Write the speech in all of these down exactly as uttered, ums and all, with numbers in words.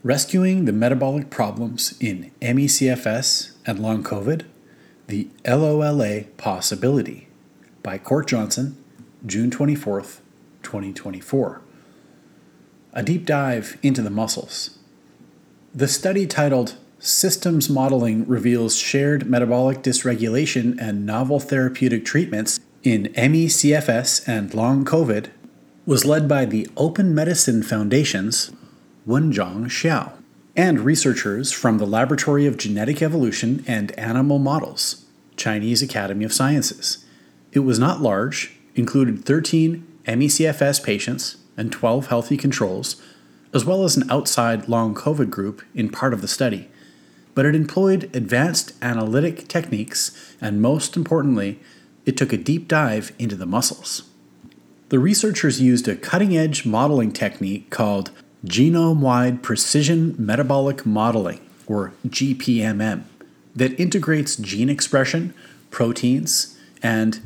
Rescuing the Metabolic Problems in M E C F S and Long COVID, the L O L A Possibility, by Court Johnson, June twenty-fourth, twenty twenty-four. A deep dive into the muscles. The study titled Systems Modeling Reveals Shared Metabolic Dysregulation and Novel Therapeutic Treatments in M E C F S and Long COVID was led by the Open Medicine Foundation's Wenzhong Xiao and researchers from the Laboratory of Genetic Evolution and Animal Models, Chinese Academy of Sciences. It was not large, included thirteen M E C F S patients and twelve healthy controls, as well as an outside Long COVID group in part of the study, but it employed advanced analytic techniques, and most importantly, it took a deep dive into the muscles. The researchers used a cutting-edge modeling technique called Genome-Wide Precision Metabolic Modeling, or G P M M, that integrates gene expression, proteins, and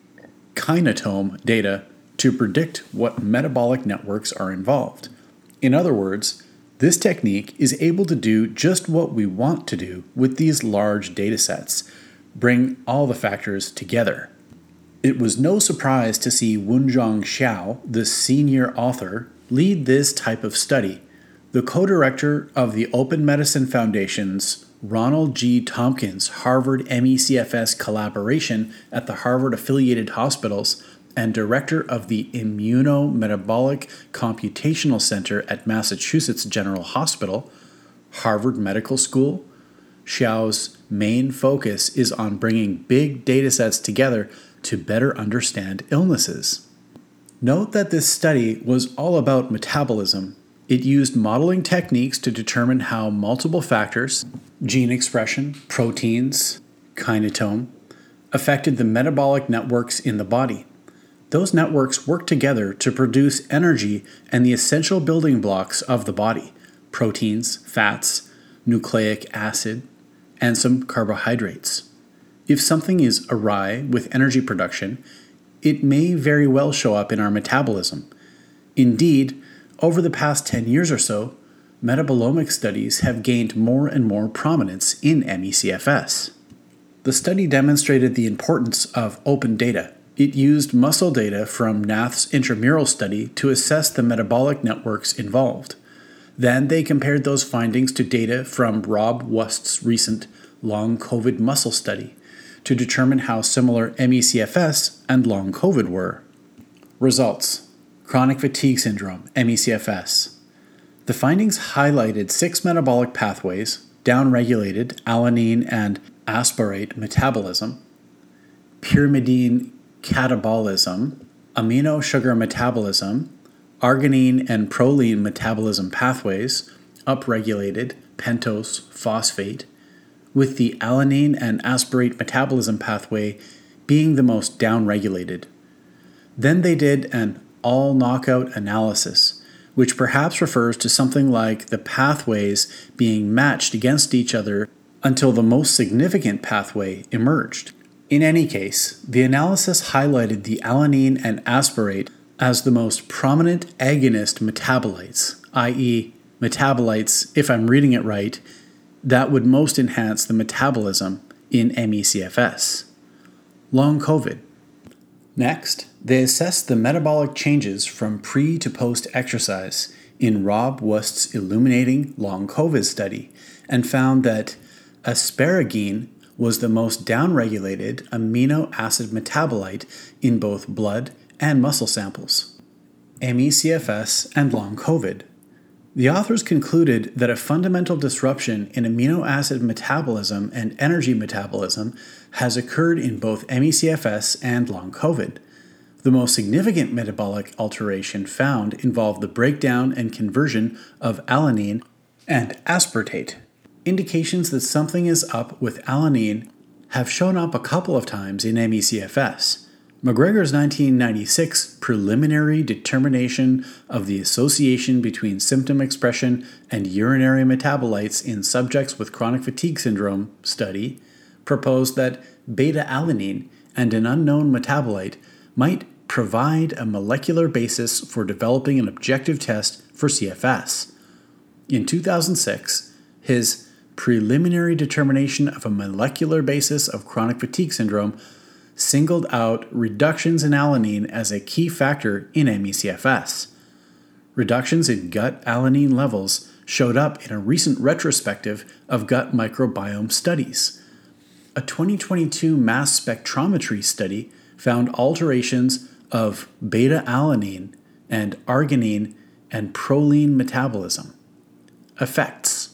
kinetome data to predict what metabolic networks are involved. In other words, this technique is able to do just what we want to do with these large datasets, bring all the factors together. It was no surprise to see Wenzhong Xiao, the senior author, lead this type of study. The co-director of the Open Medicine Foundation's Ronald G. Tompkins Harvard M E C F S collaboration at the Harvard-affiliated hospitals and director of the Immunometabolic Computational Center at Massachusetts General Hospital, Harvard Medical School. Xiao's main focus is on bringing big datasets together to better understand illnesses. Note that this study was all about metabolism. It used modeling techniques to determine how multiple factors, gene expression, proteins, kinetome, affected the metabolic networks in the body. Those networks work together to produce energy and the essential building blocks of the body: proteins, fats, nucleic acid, and some carbohydrates. If something is awry with energy production, it may very well show up in our metabolism. Indeed, over the past ten years or so, metabolomic studies have gained more and more prominence in M E C F S. The study demonstrated the importance of open data. It used muscle data from N A Th's intramural study to assess the metabolic networks involved. Then they compared those findings to data from Rob Wust's recent Long COVID muscle study to determine how similar M E C F S and Long COVID were. Results: Chronic fatigue syndrome, M E C F S. The findings highlighted six metabolic pathways: downregulated alanine and aspartate metabolism, pyrimidine catabolism, amino sugar metabolism, arginine and proline metabolism pathways, upregulated pentose phosphate, with the alanine and aspartate metabolism pathway being the most downregulated. Then they did an all-knockout analysis, which perhaps refers to something like the pathways being matched against each other until the most significant pathway emerged. In any case, the analysis highlighted the alanine and aspartate as the most prominent agonist metabolites, that is, metabolites, if I'm reading it right, that would most enhance the metabolism in M E C F S. Long COVID. Next, they assessed the metabolic changes from pre to post exercise in Rob Wust's illuminating Long COVID study and found that asparagine was the most downregulated amino acid metabolite in both blood and muscle samples. M E C F S and Long COVID. The authors concluded that a fundamental disruption in amino acid metabolism and energy metabolism has occurred in both M E C F S and Long COVID. The most significant metabolic alteration found involved the breakdown and conversion of alanine and aspartate. Indications that something is up with alanine have shown up a couple of times in M E C F S. McGregor's nineteen ninety-six preliminary determination of the association between symptom expression and urinary metabolites in subjects with chronic fatigue syndrome study proposed that beta-alanine and an unknown metabolite might provide a molecular basis for developing an objective test for C F S. In two thousand six, his preliminary determination of a molecular basis of chronic fatigue syndrome singled out reductions in alanine as a key factor in M E C F S. Reductions in gut alanine levels showed up in a recent retrospective of gut microbiome studies. A twenty twenty-two mass spectrometry study found alterations of beta-alanine and arginine and proline metabolism. Effects.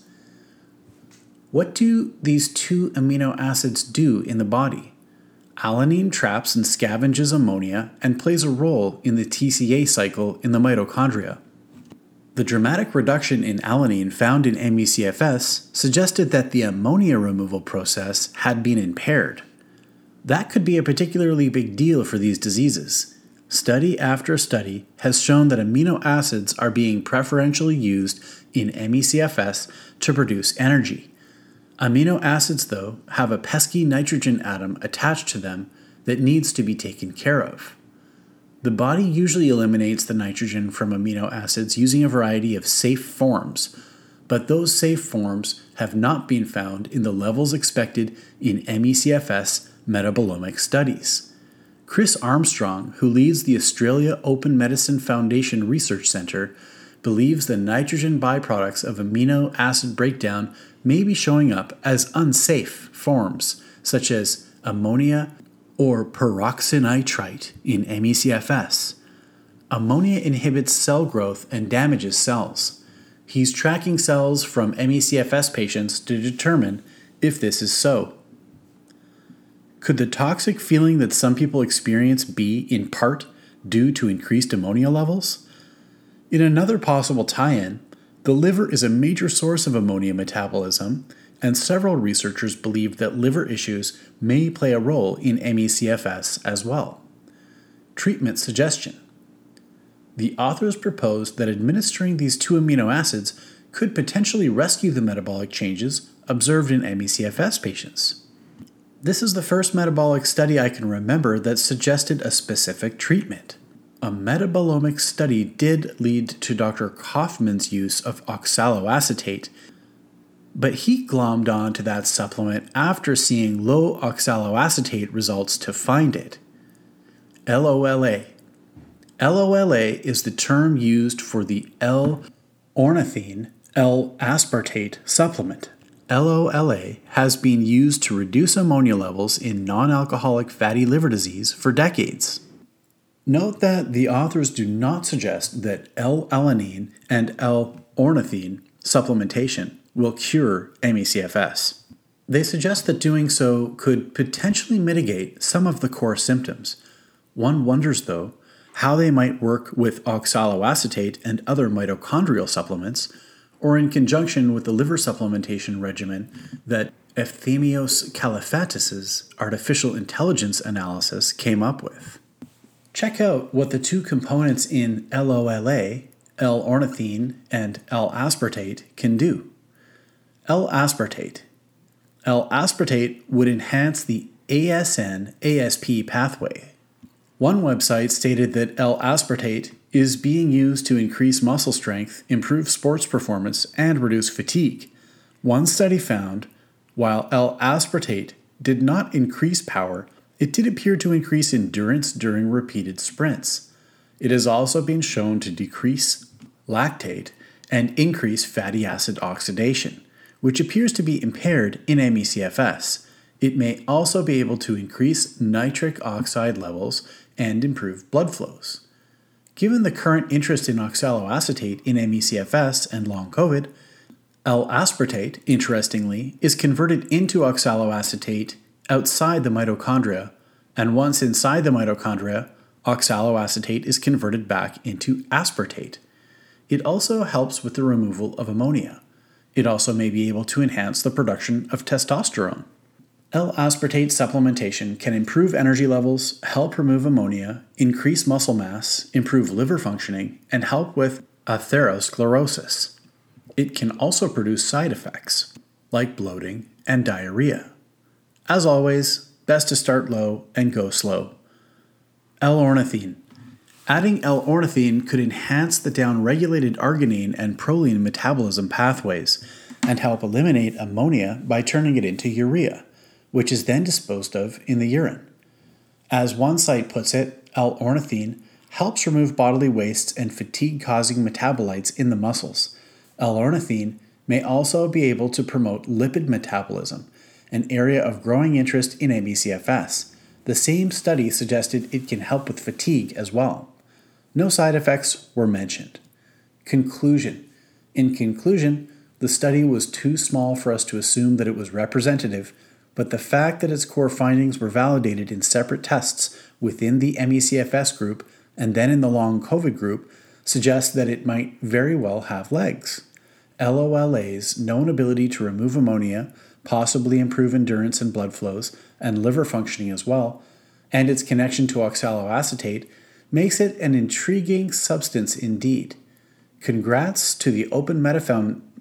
What do these two amino acids do in the body? Alanine traps and scavenges ammonia and plays a role in the T C A cycle in the mitochondria. The dramatic reduction in alanine found in M E C F S suggested that the ammonia removal process had been impaired. That could be a particularly big deal for these diseases. Study after study has shown that amino acids are being preferentially used in M E C F S to produce energy. Amino acids, though, have a pesky nitrogen atom attached to them that needs to be taken care of. The body usually eliminates the nitrogen from amino acids using a variety of safe forms, but those safe forms have not been found in the levels expected in M E C F S metabolomic studies. Chris Armstrong, who leads the Australia Open Medicine Foundation Research Centre, believes the nitrogen byproducts of amino acid breakdown may be showing up as unsafe forms, such as ammonia or peroxynitrite in M E C F S. Ammonia inhibits cell growth and damages cells. He's tracking cells from M E C F S patients to determine if this is so. Could the toxic feeling that some people experience be, in part, due to increased ammonia levels? In another possible tie-in, the liver is a major source of ammonia metabolism, and several researchers believe that liver issues may play a role in M E C F S as well. Treatment suggestion. The authors proposed that administering these two amino acids could potentially rescue the metabolic changes observed in M E C F S patients. This is the first metabolic study I can remember that suggested a specific treatment. A metabolomic study did lead to Doctor Kaufman's use of oxaloacetate, but he glommed on to that supplement after seeing low oxaloacetate results to find it. L O L A. L O L A is the term used for the L-ornithine L-aspartate supplement. L O L A has been used to reduce ammonia levels in non-alcoholic fatty liver disease for decades. Note that the authors do not suggest that L-alanine and L-ornithine supplementation will cure M E C F S. They suggest that doing so could potentially mitigate some of the core symptoms. One wonders, though, how they might work with oxaloacetate and other mitochondrial supplements, or in conjunction with the liver supplementation regimen that Efthymios Kalifatis' artificial intelligence analysis came up with. Check out what the two components in L O L A, L-ornithine and L-aspartate, can do. L-aspartate. L-aspartate would enhance the A S N A S P pathway. One website stated that L-aspartate is being used to increase muscle strength, improve sports performance, and reduce fatigue. One study found, while L-aspartate did not increase power, it did appear to increase endurance during repeated sprints. It has also been shown to decrease lactate and increase fatty acid oxidation, which appears to be impaired in M E C F S. It may also be able to increase nitric oxide levels and improve blood flows. Given the current interest in oxaloacetate in M E C F S and long COVID, L-aspartate, interestingly, is converted into oxaloacetate outside the mitochondria, and once inside the mitochondria, oxaloacetate is converted back into aspartate. It also helps with the removal of ammonia. It also may be able to enhance the production of testosterone. L-aspartate supplementation can improve energy levels, help remove ammonia, increase muscle mass, improve liver functioning, and help with atherosclerosis. It can also produce side effects, like bloating and diarrhea. As always, best to start low and go slow. L-ornithine. Adding L-ornithine could enhance the downregulated arginine and proline metabolism pathways and help eliminate ammonia by turning it into urea, which is then disposed of in the urine. As one site puts it, L-ornithine helps remove bodily wastes and fatigue-causing metabolites in the muscles. L-ornithine may also be able to promote lipid metabolism, an area of growing interest in M E C F S. The same study suggested it can help with fatigue as well. No side effects were mentioned. Conclusion. In conclusion, the study was too small for us to assume that it was representative, but the fact that its core findings were validated in separate tests within the M E C F S group and then in the long COVID group suggests that it might very well have legs. L O L A's known ability to remove ammonia, possibly improve endurance and blood flows, and liver functioning as well, and its connection to oxaloacetate makes it an intriguing substance indeed. Congrats to the Open Meta Found-